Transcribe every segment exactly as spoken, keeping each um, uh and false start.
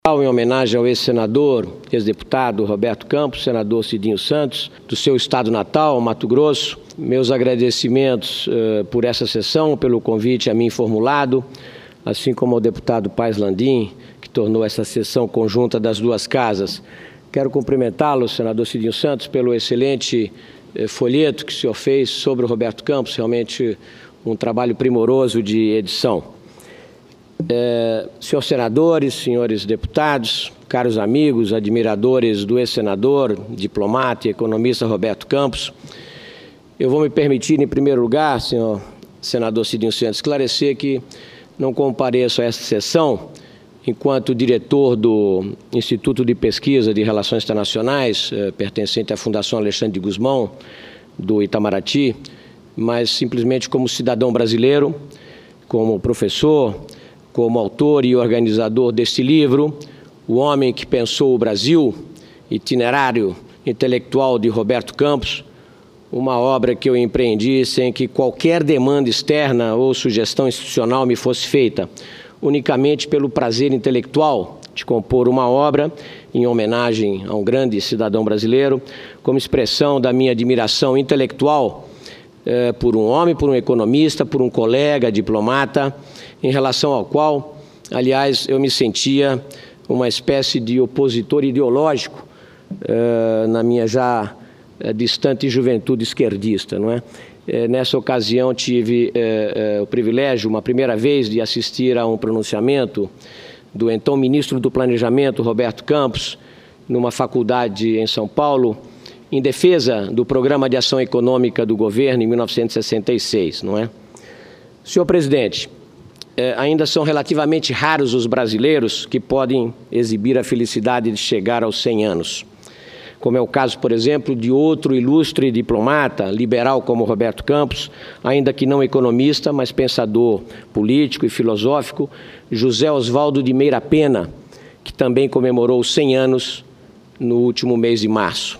Em homenagem ao ex-senador, ex-deputado Roberto Campos, senador Cidinho Santos, do seu estado natal, Mato Grosso. Meus agradecimentos uh, por essa sessão, pelo convite a mim formulado, assim como ao deputado Paz Landim, que tornou essa sessão conjunta das duas casas. Quero cumprimentá-lo, senador Cidinho Santos, pelo excelente uh, folheto que o senhor fez sobre o Roberto Campos, realmente um trabalho primoroso de edição. É, senhores senadores, senhores deputados, caros amigos, admiradores do ex-senador, diplomata e economista Roberto Campos, eu vou me permitir, em primeiro lugar, senhor senador Cidinho Santos, esclarecer que não compareço a essa sessão enquanto diretor do Instituto de Pesquisa de Relações Internacionais, é, pertencente à Fundação Alexandre de Gusmão, do Itamaraty, mas simplesmente como cidadão brasileiro, como professor, como autor e organizador deste livro, O Homem que Pensou o Brasil, Itinerário Intelectual de Roberto Campos, uma obra que eu empreendi sem que qualquer demanda externa ou sugestão institucional me fosse feita, unicamente pelo prazer intelectual de compor uma obra em homenagem a um grande cidadão brasileiro, como expressão da minha admiração intelectual eh, por um homem, por um economista, por um colega, diplomata, em relação ao qual, aliás, eu me sentia uma espécie de opositor ideológico eh, na minha já eh, distante juventude esquerdista, não é? Eh, nessa ocasião tive eh, eh, o privilégio, uma primeira vez, de assistir a um pronunciamento do então ministro do Planejamento, Roberto Campos, numa faculdade em São Paulo, em defesa do Programa de Ação Econômica do governo em mil novecentos e sessenta e seis, não é? Senhor presidente, É, ainda são relativamente raros os brasileiros que podem exibir a felicidade de chegar aos cem anos, como é o caso, por exemplo, de outro ilustre diplomata, liberal como Roberto Campos, ainda que não economista, mas pensador político e filosófico, José Oswaldo de Meira Pena, que também comemorou cem anos no último mês de março.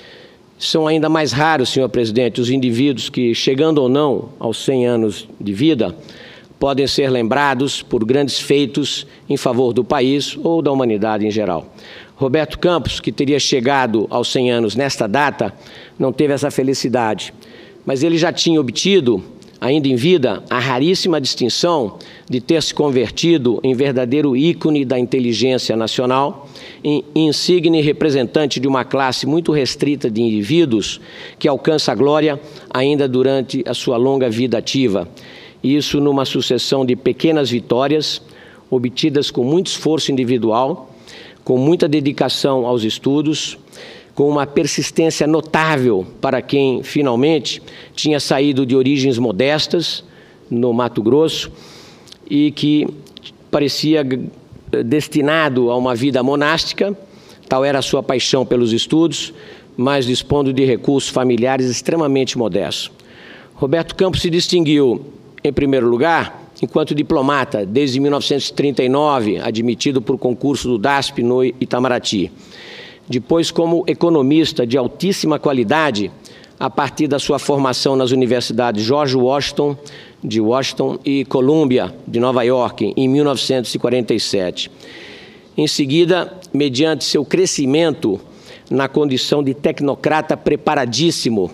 São ainda mais raros, senhor presidente, os indivíduos que, chegando ou não aos cem anos de vida, podem ser lembrados por grandes feitos em favor do país ou da humanidade em geral. Roberto Campos, que teria chegado aos cem anos nesta data, não teve essa felicidade, mas ele já tinha obtido, ainda em vida, a raríssima distinção de ter se convertido em verdadeiro ícone da inteligência nacional, em insigne representante de uma classe muito restrita de indivíduos que alcança a glória ainda durante a sua longa vida ativa. Isso numa sucessão de pequenas vitórias, obtidas com muito esforço individual, com muita dedicação aos estudos, com uma persistência notável para quem, finalmente, tinha saído de origens modestas, no Mato Grosso, e que parecia destinado a uma vida monástica, tal era a sua paixão pelos estudos, mas dispondo de recursos familiares extremamente modestos. Roberto Campos se distinguiu, em primeiro lugar, enquanto diplomata, desde mil novecentos e trinta e nove, admitido por concurso do D A S P no Itamaraty. Depois, como economista de altíssima qualidade, a partir da sua formação nas universidades George Washington, de Washington, e Columbia, de Nova York, em mil novecentos e quarenta e sete. Em seguida, mediante seu crescimento na condição de tecnocrata preparadíssimo,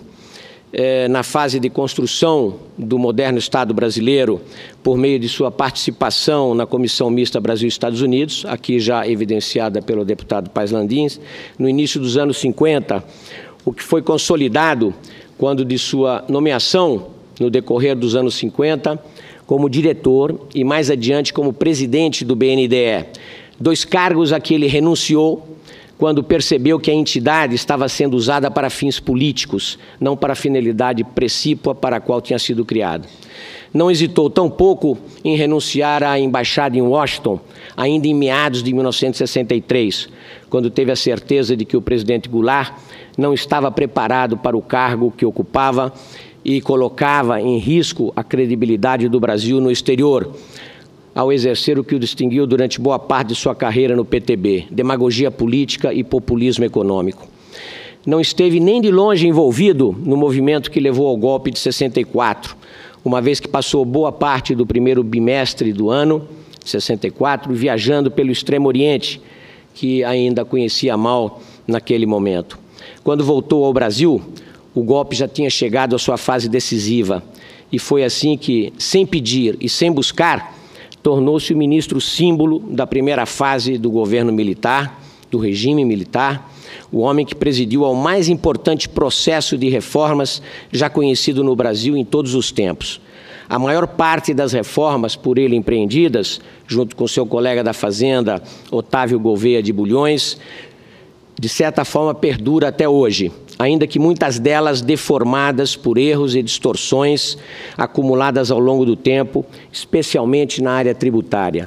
Eh, na fase de construção do moderno Estado brasileiro, por meio de sua participação na Comissão Mista Brasil-Estados Unidos, aqui já evidenciada pelo deputado Paz Landim, no início dos anos cinquenta, o que foi consolidado quando de sua nomeação, no decorrer dos anos cinquenta, como diretor e mais adiante como presidente do B N D E, dois cargos a que ele renunciou quando percebeu que a entidade estava sendo usada para fins políticos, não para a finalidade precípua para a qual tinha sido criada. Não hesitou tampouco em renunciar à embaixada em Washington, ainda em meados de mil novecentos e sessenta e três, quando teve a certeza de que o presidente Goulart não estava preparado para o cargo que ocupava e colocava em risco a credibilidade do Brasil no exterior, ao exercer o que o distinguiu durante boa parte de sua carreira no P T B, demagogia política e populismo econômico. Não esteve nem de longe envolvido no movimento que levou ao golpe de sessenta e quatro, uma vez que passou boa parte do primeiro bimestre do ano, sessenta e quatro, viajando pelo Extremo Oriente, que ainda conhecia mal naquele momento. Quando voltou ao Brasil, o golpe já tinha chegado à sua fase decisiva e foi assim que, sem pedir e sem buscar, tornou-se o ministro símbolo da primeira fase do governo militar, do regime militar, o homem que presidiu ao mais importante processo de reformas já conhecido no Brasil em todos os tempos. A maior parte das reformas por ele empreendidas, junto com seu colega da Fazenda, Otávio Gouveia de Bulhões, de certa forma perdura até hoje, ainda que muitas delas deformadas por erros e distorções acumuladas ao longo do tempo, especialmente na área tributária.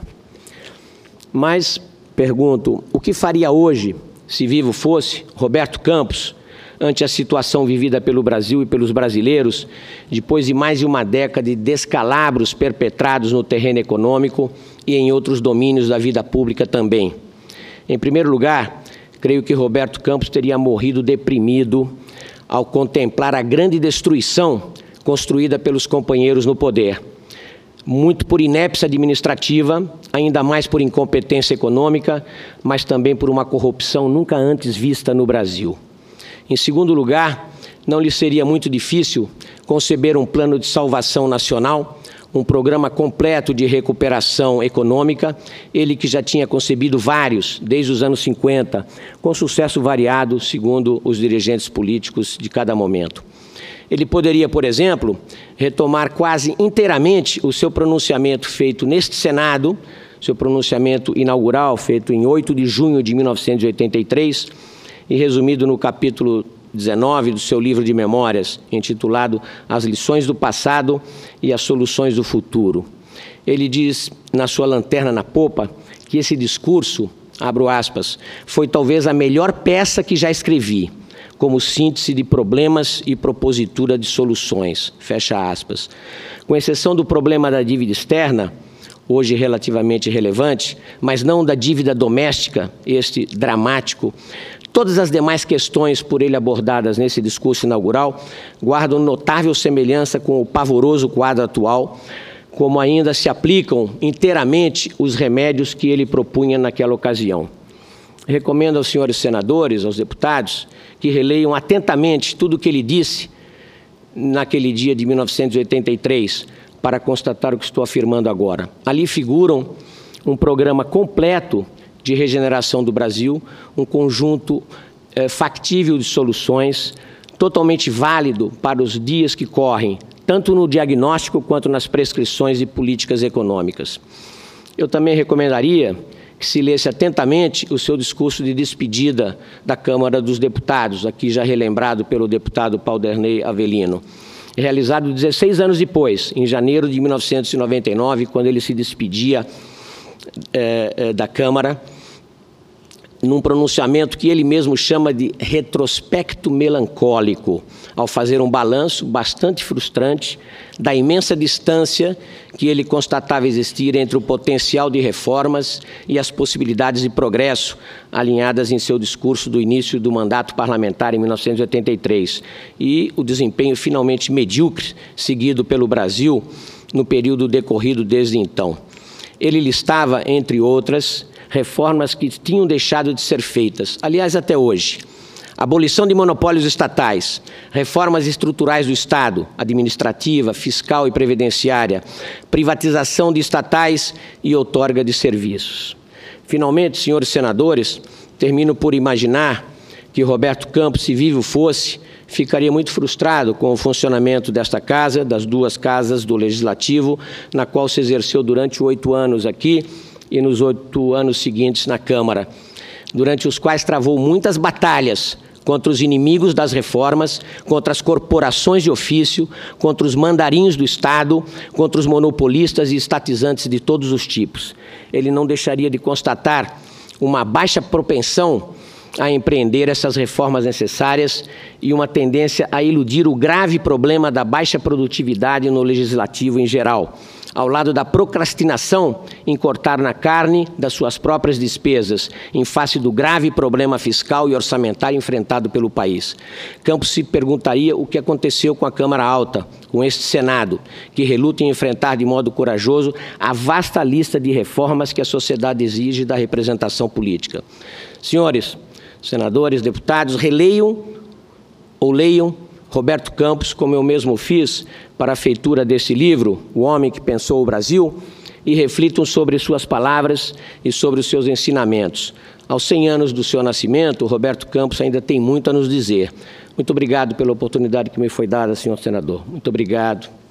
Mas, pergunto, o que faria hoje, se vivo fosse, Roberto Campos, ante a situação vivida pelo Brasil e pelos brasileiros, depois de mais de uma década de descalabros perpetrados no terreno econômico e em outros domínios da vida pública também? Em primeiro lugar, creio que Roberto Campos teria morrido deprimido ao contemplar a grande destruição construída pelos companheiros no poder. Muito por inépcia administrativa, ainda mais por incompetência econômica, mas também por uma corrupção nunca antes vista no Brasil. Em segundo lugar, não lhe seria muito difícil conceber um plano de salvação nacional, um programa completo de recuperação econômica, ele que já tinha concebido vários desde os anos cinquenta, com sucesso variado segundo os dirigentes políticos de cada momento. Ele poderia, por exemplo, retomar quase inteiramente o seu pronunciamento feito neste Senado, seu pronunciamento inaugural feito em oito de junho de mil novecentos e oitenta e três e resumido no capítulo dezenove do seu livro de memórias, intitulado As Lições do Passado e as Soluções do Futuro. Ele diz, na sua lanterna na popa, que esse discurso, abro aspas, foi talvez a melhor peça que já escrevi, como síntese de problemas e propositura de soluções, fecha aspas. Com exceção do problema da dívida externa, hoje relativamente relevante, mas não da dívida doméstica, este dramático, todas as demais questões por ele abordadas nesse discurso inaugural guardam notável semelhança com o pavoroso quadro atual, como ainda se aplicam inteiramente os remédios que ele propunha naquela ocasião. Recomendo aos senhores senadores, aos deputados, que releiam atentamente tudo o que ele disse naquele dia de mil novecentos e oitenta e três, para constatar o que estou afirmando agora. Ali figuram um programa completo de regeneração do Brasil, um conjunto eh, factível de soluções, totalmente válido para os dias que correm, tanto no diagnóstico quanto nas prescrições de políticas econômicas. Eu também recomendaria que se lesse atentamente o seu discurso de despedida da Câmara dos Deputados, aqui já relembrado pelo deputado Paulderney Avelino, realizado dezesseis anos depois, em janeiro de mil novecentos e noventa e nove, quando ele se despedia eh, eh, da Câmara, num pronunciamento que ele mesmo chama de retrospecto melancólico, ao fazer um balanço bastante frustrante da imensa distância que ele constatava existir entre o potencial de reformas e as possibilidades de progresso alinhadas em seu discurso do início do mandato parlamentar em mil novecentos e oitenta e três e o desempenho finalmente medíocre seguido pelo Brasil no período decorrido desde então. Ele listava, entre outras, reformas que tinham deixado de ser feitas, aliás, até hoje. Abolição de monopólios estatais, reformas estruturais do Estado, administrativa, fiscal e previdenciária, privatização de estatais e outorga de serviços. Finalmente, senhores senadores, termino por imaginar que Roberto Campos, se vivo fosse, ficaria muito frustrado com o funcionamento desta casa, das duas casas do Legislativo, na qual se exerceu durante oito anos aqui, e nos oito anos seguintes na Câmara, durante os quais travou muitas batalhas contra os inimigos das reformas, contra as corporações de ofício, contra os mandarinhos do Estado, contra os monopolistas e estatizantes de todos os tipos. Ele não deixaria de constatar uma baixa propensão a empreender essas reformas necessárias e uma tendência a eludir o grave problema da baixa produtividade no legislativo em geral, ao lado da procrastinação em cortar na carne das suas próprias despesas, em face do grave problema fiscal e orçamentário enfrentado pelo país. Campos se perguntaria o que aconteceu com a Câmara Alta, com este Senado, que reluta em enfrentar de modo corajoso a vasta lista de reformas que a sociedade exige da representação política. Senhores senadores, deputados, releiam ou leiam Roberto Campos, como eu mesmo fiz, para a feitura desse livro, O Homem que Pensou o Brasil, e reflitam sobre suas palavras e sobre os seus ensinamentos. Aos cem anos do seu nascimento, Roberto Campos ainda tem muito a nos dizer. Muito obrigado pela oportunidade que me foi dada, senhor senador. Muito obrigado.